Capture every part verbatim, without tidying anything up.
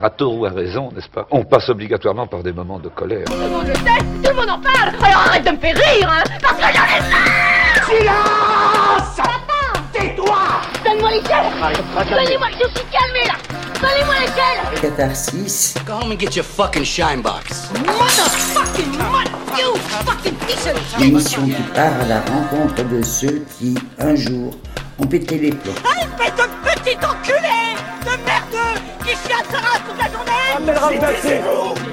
À tort ou à raison, n'est-ce pas? On passe obligatoirement par des moments de colère. Tout le monde le sait, tout le monde en parle. Alors arrête de me faire rire, hein, parce que j'en ai marre. Silence! Papa! Tais-toi! Donne-moi l'échelle. Donnez-moi, je suis calmé là. Donnez-moi l'échelle. Catharsis. Go home and get your fucking shine box. Motherfucking mud, you fucking piece of shit. L'émission qui part à la rencontre de ceux qui, un jour, ont pété les plombs. Espèce de petit enculé de merdeux qui chiale sa race toute la journée.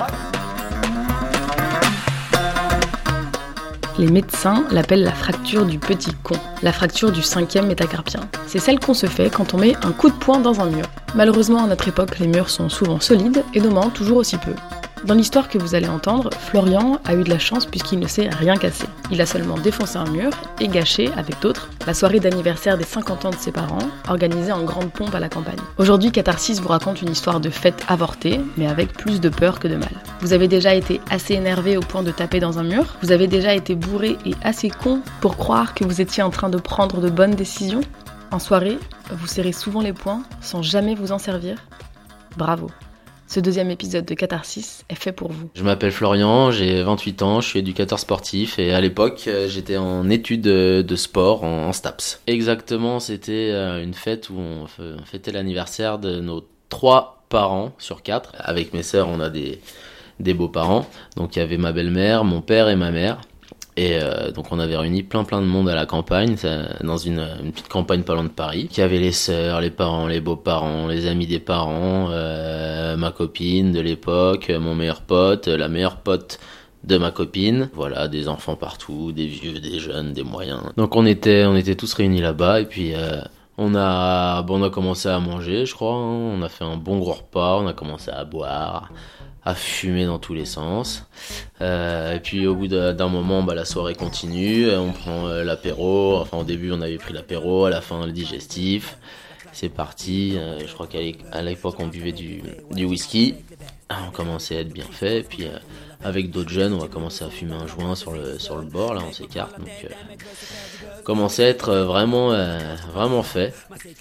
Les médecins l'appellent la fracture du petit con, la fracture du cinquième métacarpien. C'est celle qu'on se fait quand on met un coup de poing dans un mur. Malheureusement, à notre époque, les murs sont souvent solides et nos mains toujours aussi peu. Dans l'histoire que vous allez entendre, Florian a eu de la chance puisqu'il ne s'est rien cassé. Il a seulement défoncé un mur et gâché, avec d'autres, la soirée d'anniversaire des cinquante ans de ses parents, organisée en grande pompe à la campagne. Aujourd'hui, Catharsis vous raconte une histoire de fête avortée, mais avec plus de peur que de mal. Vous avez déjà été assez énervé au point de taper dans un mur? Vous avez déjà été bourré et assez con pour croire que vous étiez en train de prendre de bonnes décisions? En soirée, vous serrez souvent les poings sans jamais vous en servir? Bravo! Ce deuxième épisode de Catharsis est fait pour vous. Je m'appelle Florian, j'ai vingt-huit ans, je suis éducateur sportif et à l'époque j'étais en études de sport en STAPS. Exactement, c'était une fête où on fêtait l'anniversaire de nos trois parents sur quatre. Avec mes sœurs, on a des, des beaux-parents. Donc il y avait ma belle-mère, mon père et ma mère. Et euh, donc on avait réuni plein plein de monde à la campagne, dans une, une petite campagne pas loin de Paris. Qui avait les sœurs, les parents, les beaux-parents, les amis des parents, euh, ma copine de l'époque, mon meilleur pote, la meilleure pote de ma copine. Voilà, des enfants partout, des vieux, des jeunes, des moyens. Donc on était, on était tous réunis là-bas et puis euh, on a, bon, on a commencé à manger, je crois. Hein. On a fait un bon gros repas, on a commencé à boire, à fumer dans tous les sens. Euh, et puis au bout d'un moment, bah, la soirée continue, on prend euh, l'apéro. Enfin au début on avait pris l'apéro, à la fin le digestif. C'est parti, euh, je crois qu'à l'époque on buvait du, du whisky. On commençait à être bien fait. Et puis euh, avec d'autres jeunes, on va commencer à fumer un joint sur le, sur le bord, là on s'écarte. Donc euh, commençait à être vraiment, euh, vraiment fait.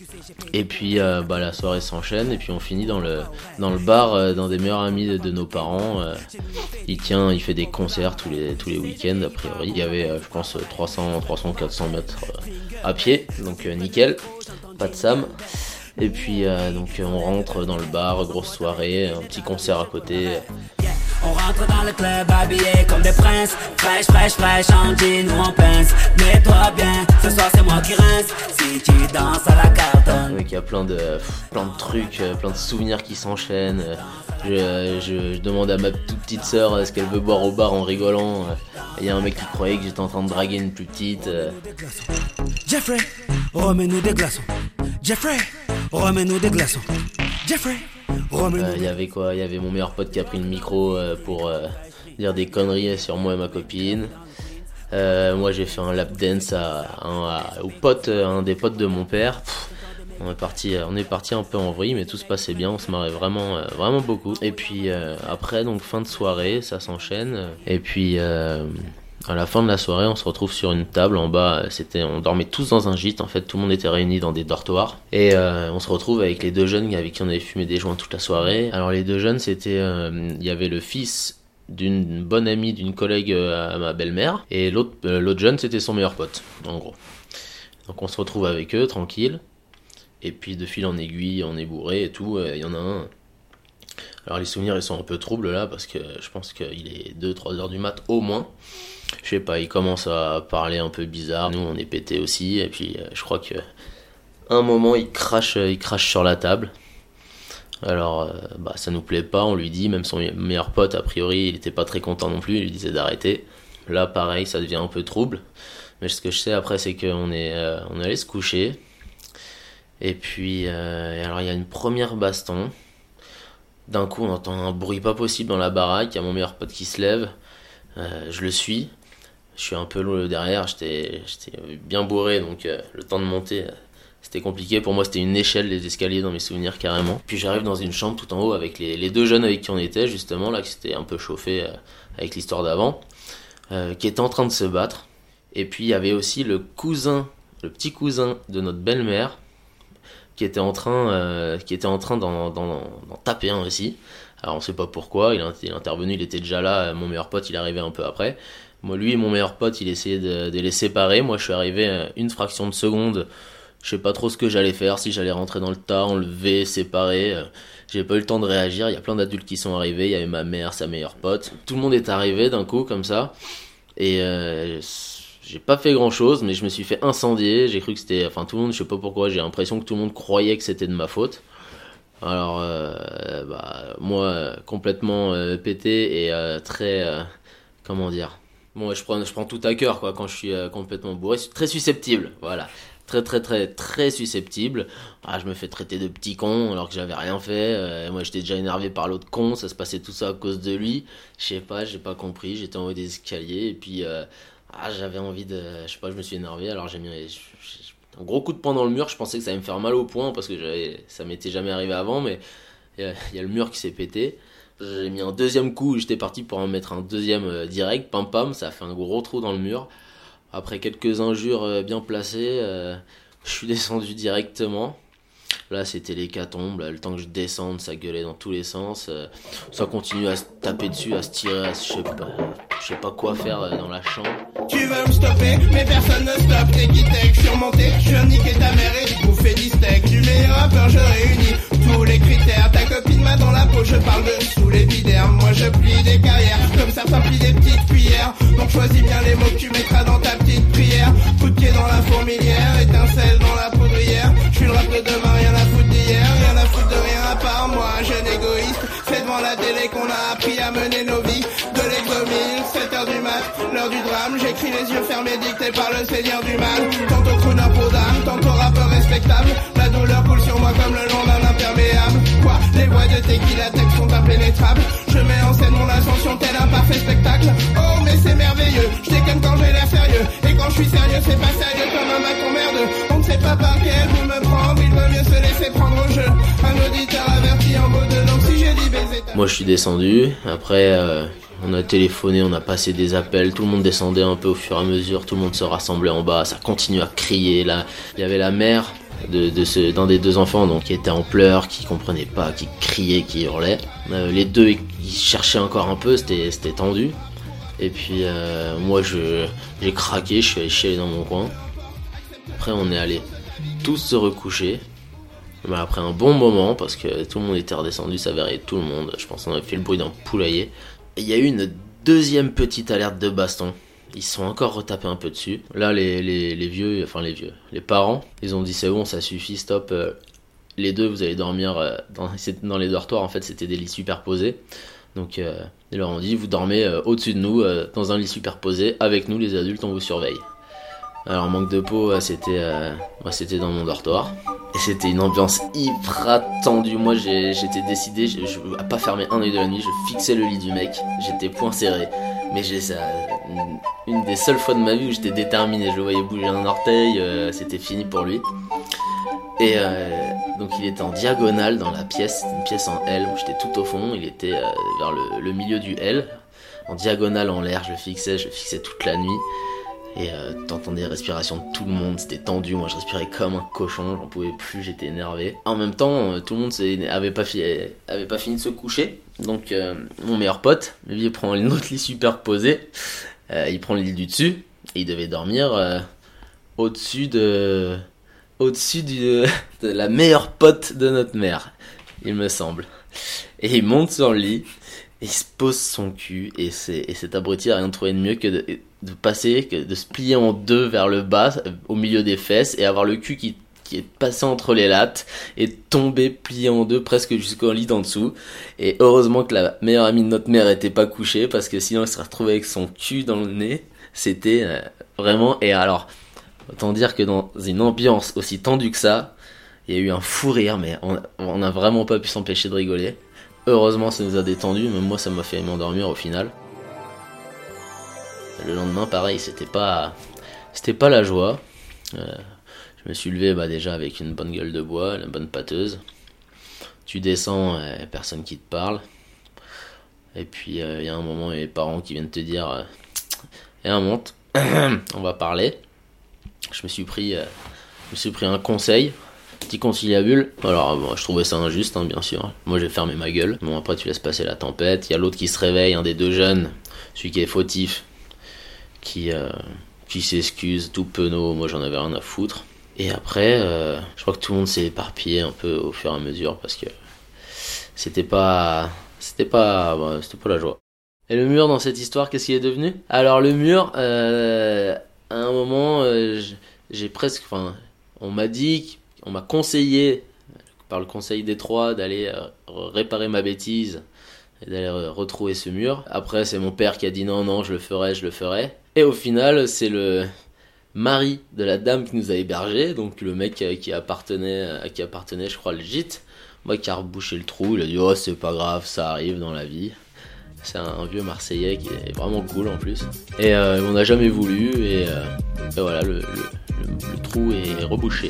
Et puis euh, bah, la soirée s'enchaîne et puis on finit dans le, dans le bar euh, d'un des meilleurs amis de, de nos parents. Euh, il tient, il fait des concerts tous les, tous les week-ends a priori. Il y avait euh, je pense trois cents, trois cents, quatre cents mètres euh, à pied, donc euh, nickel, pas de Sam. Et puis euh, donc on rentre dans le bar, grosse soirée, un petit concert à côté. On rentre dans le club habillé comme des princes. Fraîche, fraîche, fraîche, en jean ou en pince. Mets-toi bien, ce soir c'est moi qui rince. Si tu danses à la cartonne. Donc il y a plein de, plein de trucs, plein de souvenirs qui s'enchaînent. Je, je, je demande à ma toute petite sœur ce qu'elle veut boire au bar en rigolant. Il y a un mec qui croyait que j'étais en train de draguer une plus petite. Jeffrey, remets-nous des glaçons. Jeffrey, remets-nous des glaçons. Jeffrey. Il euh, y avait quoi? Il y avait mon meilleur pote qui a pris le micro euh, pour euh, dire des conneries sur moi et ma copine. Euh, moi j'ai fait un lap dance à, à, à, au pote, à un des potes de mon père. Pff, on est parti, on est parti un peu en vrille, mais tout se passait bien, on se marrait vraiment, euh, vraiment beaucoup. Et puis euh, après, donc fin de soirée, ça s'enchaîne. Et puis euh, à la fin de la soirée, on se retrouve sur une table en bas. C'était, on dormait tous dans un gîte. En fait, tout le monde était réuni dans des dortoirs. Et euh, on se retrouve avec les deux jeunes avec qui on avait fumé des joints toute la soirée. Alors les deux jeunes, c'était, il euh, y avait le fils d'une bonne amie d'une collègue à ma belle-mère, et l'autre, euh, l'autre jeune, c'était son meilleur pote, en gros. Donc on se retrouve avec eux, tranquille. Et puis de fil en aiguille, on est bourré et tout. Il y en a un. Alors les souvenirs, ils sont un peu troubles là, parce que je pense qu'il est deux trois heures du mat au moins. Je sais pas, il commence à parler un peu bizarre. Nous, on est pétés aussi. Et puis, je crois que un moment, il crache, il crache sur la table. Alors, bah, ça nous plaît pas. On lui dit, même son meilleur pote, a priori, il était pas très content non plus. Il lui disait d'arrêter. Là, pareil, ça devient un peu trouble. Mais ce que je sais après, c'est qu'on est, euh, on est allé se coucher. Et puis, euh, alors, il y a une première baston. D'un coup, on entend un bruit pas possible dans la baraque. Il y a mon meilleur pote qui se lève. Euh, je le suis. Je suis un peu loin derrière, j'étais, j'étais bien bourré, donc euh, le temps de monter, euh, c'était compliqué. Pour moi, c'était une échelle, les escaliers dans mes souvenirs, carrément. Puis j'arrive dans une chambre tout en haut avec les, les deux jeunes avec qui on était, justement, là, qui s'étaient un peu chauffés euh, avec l'histoire d'avant, euh, qui étaient en train de se battre. Et puis, il y avait aussi le cousin, le petit cousin de notre belle-mère, qui était en train, euh, qui était en train d'en, d'en, d'en taper un aussi. Alors on sait pas pourquoi, il, il est intervenu, il était déjà là, mon meilleur pote il est arrivé un peu après. Moi lui et mon meilleur pote il essayait de, de les séparer, moi je suis arrivé une fraction de seconde, je sais pas trop ce que j'allais faire, si j'allais rentrer dans le tas, enlever, séparer, j'ai pas eu le temps de réagir, il y a plein d'adultes qui sont arrivés, il y avait ma mère, sa meilleure pote, tout le monde est arrivé d'un coup comme ça, et euh, j'ai pas fait grand chose, mais je me suis fait incendier, j'ai cru que c'était, enfin tout le monde, je sais pas pourquoi, j'ai l'impression que tout le monde croyait que c'était de ma faute. Alors, euh, bah, moi, complètement euh, pété et euh, très, euh, comment dire, bon, je prends, je prends tout à cœur, quoi, quand je suis euh, complètement bourré, très susceptible, voilà, très, très, très, très susceptible. Ah, je me fais traiter de petit con alors que j'avais rien fait. Euh, moi, j'étais déjà énervé par l'autre con, ça se passait tout ça à cause de lui. Je sais pas, j'ai pas compris, j'étais en haut des escaliers et puis, euh, ah, j'avais envie de, je sais pas, je me suis énervé, alors j'ai mis, je, je, un gros coup de poing dans le mur, je pensais que ça allait me faire mal au poing parce que j'avais, ça m'était jamais arrivé avant, mais il y, y a le mur qui s'est pété. J'ai mis un deuxième coup, j'étais parti pour en mettre un deuxième euh, direct, pam pam, ça a fait un gros trou dans le mur. Après quelques injures euh, bien placées, euh, je suis descendu directement. Là c'était l'hécatombe, là, le temps que je descende, ça gueulait dans tous les sens, euh, ça continue à se taper dessus, à se tirer, à se, je sais pas, je sais pas quoi faire euh, dans la chambre. Tu veux me stopper, mais personne ne stoppe, t'es qui tech, surmonté, je viens niquer ta mère et je bouffer du steak, du meilleur rappeur je réunis tous les critères, ta copine m'a dans la peau, je parle de sous l'épiderme, moi je plie des carrières, comme certains plient des petites cuillères, donc choisis bien les mots que tu mettras dans ta petite prière, coup de pied dans la fourmilière, étincelle dans la poudrière, je suis le rap de demain, rien à foutre d'hier, rien à foutre de rien à part moi, jeune égoïste, c'est devant la télé qu'on a appris à mener nos vies, de l'exomile, sept heures du mat, l'heure du drame, j'écris les yeux fermés dictés par le seigneur du mal, tantôt crooner pour d'âme, tantôt rappeur respectable, la douleur coule sur moi comme le long d'un imperméable, quoi, les voix de Tequila Tech sont impénétrables, je mets en scène mon ascension tel un parfait spectacle, oh mais c'est merveilleux, je déconne quand j'ai l'air sérieux, et quand je suis sérieux c'est pas sérieux comme un Macron merdeux, on ne sait pas par quel bout me prendre, il vaut mieux se laisser prendre au jeu, un auditeur averti en beau de donc si j'ai dit baiser. Moi je suis descendu, après euh, on a téléphoné, on a passé des appels, tout le monde descendait un peu au fur et à mesure, tout le monde se rassemblait en bas, ça continue à crier, là il y avait la mère de, de ce, d'un des deux enfants donc qui était en pleurs, qui comprenait pas, qui criait, qui hurlait, euh, les deux ils cherchaient encore un peu, c'était, c'était tendu, et puis euh, moi je, j'ai craqué, je suis allé chialer dans mon coin, après on est allé tous se recoucher. Mais après un bon moment, parce que tout le monde était redescendu, ça verrait tout le monde, je pense qu'on avait fait le bruit d'un poulailler. Il y a eu une deuxième petite alerte de baston, ils se sont encore retapés un peu dessus. Là les, les, les vieux, enfin les vieux, les parents, ils ont dit c'est bon, ça suffit, stop, euh, les deux vous allez dormir euh, dans, dans les dortoirs, en fait c'était des lits superposés. Donc euh, ils leur ont dit vous dormez euh, au-dessus de nous, euh, dans un lit superposé, avec nous les adultes on vous surveille. Alors manque de peau, c'était, euh, moi c'était dans mon dortoir. Et c'était une ambiance hyper tendue. Moi j'ai, j'étais décidé je, je, à pas fermer un œil de la nuit. Je fixais le lit du mec. J'étais point serré. Mais j'ai ça, une, une des seules fois de ma vie où j'étais déterminé. Je le voyais bouger un orteil. Euh, c'était fini pour lui. Et euh, donc il était en diagonale dans la pièce. Une pièce en L. Moi j'étais tout au fond. Il était euh, vers le, le milieu du L. En diagonale en l'air. Je le fixais. Je le fixais toute la nuit. Et euh, t'entendais les respirations de tout le monde, c'était tendu, moi je respirais comme un cochon, j'en pouvais plus, j'étais énervé. En même temps, euh, tout le monde avait pas, fi- avait pas fini de se coucher, donc euh, mon meilleur pote, lui il prend une autre lit superposé, euh, il prend le lit du dessus, et il devait dormir euh, au-dessus de... au-dessus du, de la meilleure pote de notre mère, il me semble. Et il monte sur le lit, et il se pose son cul, et, c'est, et cet abruti a rien trouvé de mieux que de, de passer, que de se plier en deux vers le bas, au milieu des fesses, et avoir le cul qui, qui est passé entre les lattes, et tomber plié en deux presque jusqu'au lit d'en dessous. Et heureusement que la meilleure amie de notre mère était pas couchée, parce que sinon elle serait retrouvée avec son cul dans le nez. C'était euh, vraiment... Et alors, autant dire que dans une ambiance aussi tendue que ça, il y a eu un fou rire, mais on, on a vraiment pas pu s'empêcher de rigoler. Heureusement ça nous a détendu, même moi ça m'a fait m'endormir au final. Le lendemain pareil, c'était pas c'était pas la joie. Euh, je me suis levé bah, déjà avec une bonne gueule de bois, une bonne pâteuse. Tu descends, euh, personne qui te parle. Et puis il euh, y a un moment, il y a les parents qui viennent te dire euh, et un monte, on va parler. Je me suis pris, euh, je me suis pris un conseil Petit conciliabule. Alors bon, je trouvais ça injuste, hein, bien sûr. Moi j'ai fermé ma gueule. Bon, après tu laisses passer la tempête. Il y a l'autre qui se réveille, un des deux jeunes, celui qui est fautif, qui, euh, qui s'excuse, tout penaud. Moi j'en avais rien à foutre. Et après, euh, je crois que tout le monde s'est éparpillé un peu au fur et à mesure parce que c'était pas, c'était pas, bah, c'était pas la joie. Et le mur dans cette histoire, qu'est-ce qu'il est devenu ? Alors le mur, euh, à un moment, euh, j'ai presque, enfin, on m'a dit, on m'a conseillé par le conseil des trois d'aller euh, réparer ma bêtise et d'aller euh, retrouver ce mur. Après, c'est mon père qui a dit non, non, je le ferai, je le ferai. Et au final, c'est le mari de la dame qui nous a hébergés, donc le mec qui appartenait, à qui appartenait, je crois, le gîte, moi qui a rebouché le trou. Il a dit oh, c'est pas grave, ça arrive dans la vie. C'est un, un vieux Marseillais qui est vraiment cool en plus. Et euh, on n'a jamais voulu, et, euh, et voilà, le, le, le, le trou est rebouché.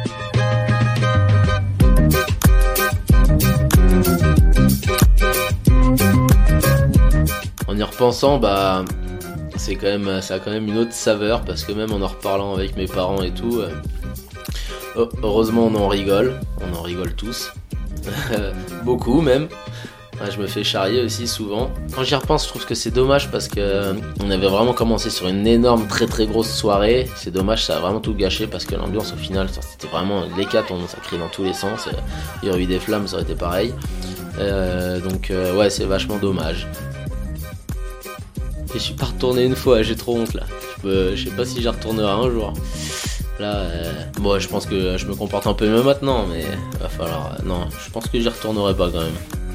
En y repensant, bah, c'est quand même, ça a quand même une autre saveur, parce que même en en reparlant avec mes parents et tout, euh, heureusement on en rigole, on en rigole tous, beaucoup même. Je me fais charrier aussi souvent. Quand j'y repense, je trouve que c'est dommage parce que on avait vraiment commencé sur une énorme, très très grosse soirée. C'est dommage, ça a vraiment tout gâché parce que l'ambiance au final, c'était vraiment l'hécatombe, ça criait dans tous les sens. Il y aurait eu des flammes, ça aurait été pareil. Euh, donc euh, ouais, c'est vachement dommage. Et je suis pas retourné une fois, j'ai trop honte là. Je, peux, je sais pas si j'y retournerai un jour. Là, euh, bon, je pense que je me comporte un peu mieux maintenant, mais va falloir. Euh, non, je pense que j'y retournerai pas quand même.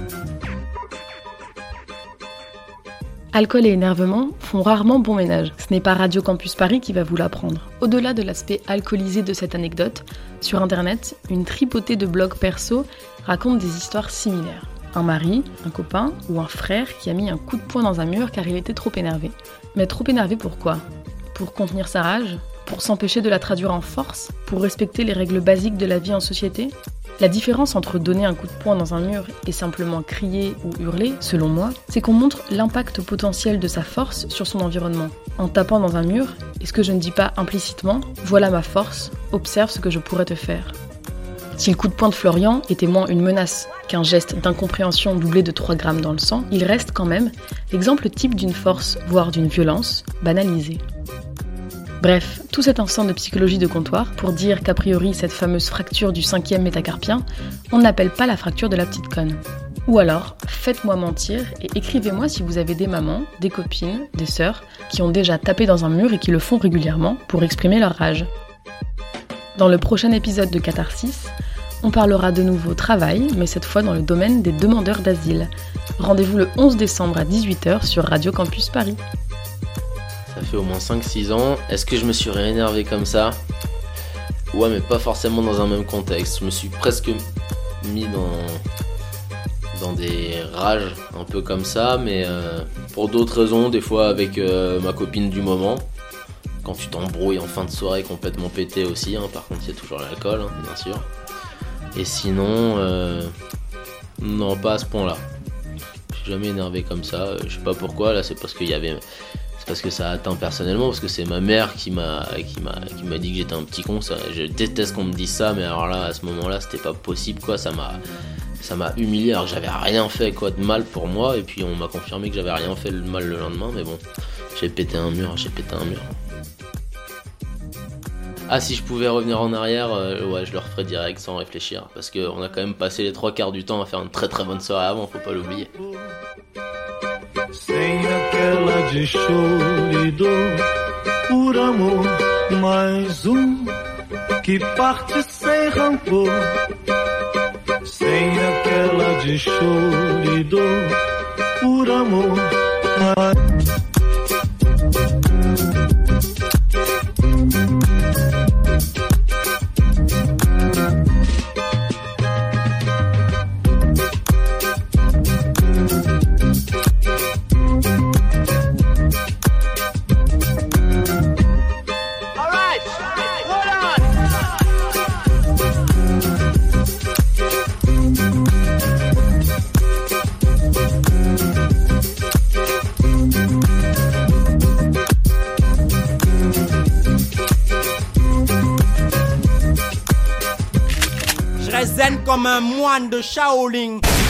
Alcool et énervement font rarement bon ménage. Ce n'est pas Radio Campus Paris qui va vous l'apprendre. Au-delà de l'aspect alcoolisé de cette anecdote, sur internet, une tripotée de blogs perso raconte des histoires similaires. Un mari, un copain ou un frère qui a mis un coup de poing dans un mur car il était trop énervé. Mais trop énervé pourquoi ? Pour contenir sa rage ? Pour s'empêcher de la traduire en force ? Pour respecter les règles basiques de la vie en société ? La différence entre donner un coup de poing dans un mur et simplement crier ou hurler, selon moi, c'est qu'on montre l'impact potentiel de sa force sur son environnement. En tapant dans un mur, et ce que je ne dis pas implicitement, voilà ma force, observe ce que je pourrais te faire. Si le coup de poing de Florian était moins une menace qu'un geste d'incompréhension doublé de trois grammes dans le sang, il reste quand même l'exemple type d'une force, voire d'une violence, banalisée. Bref, tout cet ensemble de psychologie de comptoir pour dire qu'a priori cette fameuse fracture du cinquième métacarpien, on ne l'appelle pas la fracture de la petite conne. Ou alors, faites-moi mentir et écrivez-moi si vous avez des mamans, des copines, des sœurs qui ont déjà tapé dans un mur et qui le font régulièrement pour exprimer leur rage. Dans le prochain épisode de Catharsis, on parlera de nouveau travail, mais cette fois dans le domaine des demandeurs d'asile. Rendez-vous le onze décembre à dix-huit heures sur Radio Campus Paris. Ça fait au moins cinq six ans. Est-ce que je me suis réénervé comme ça ? Ouais, mais pas forcément dans un même contexte. Je me suis presque mis dans, dans des rages un peu comme ça, mais euh, pour d'autres raisons, des fois avec euh, ma copine du moment. Quand tu t'embrouilles en fin de soirée complètement pété aussi, hein. Par contre il y a toujours l'alcool, hein, bien sûr. Et sinon, euh, non, pas à ce point-là. Je suis jamais énervé comme ça, je sais pas pourquoi, là c'est parce qu'il y avait... parce que ça atteint personnellement, parce que c'est ma mère qui m'a, qui m'a, qui m'a dit que j'étais un petit con. Ça, je déteste qu'on me dise ça, mais alors là, à ce moment-là, c'était pas possible, quoi. Ça m'a, ça m'a humilié, alors que j'avais rien fait, quoi, de mal pour moi. Et puis on m'a confirmé que j'avais rien fait de mal le lendemain, mais bon, j'ai pété un mur, j'ai pété un mur. Ah, si je pouvais revenir en arrière, euh, ouais, je le referais direct sans réfléchir, parce qu'on a quand même passé les trois quarts du temps à faire une très très bonne soirée avant, faut pas l'oublier. Sem aquela de choro e dor, por amor, mais um que parte sem rancor. Sem aquela de choro e dor, por amor, mais... comme un moine de Shaolin.